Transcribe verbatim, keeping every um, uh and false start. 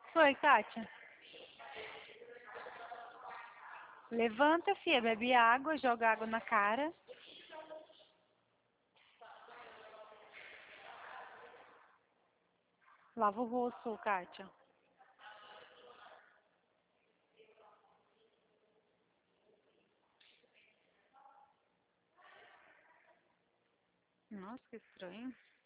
Foi, Kátia. Levanta, filha, bebe água, joga água na cara. Lava o rosto, Kátia. Nossa, que estranho.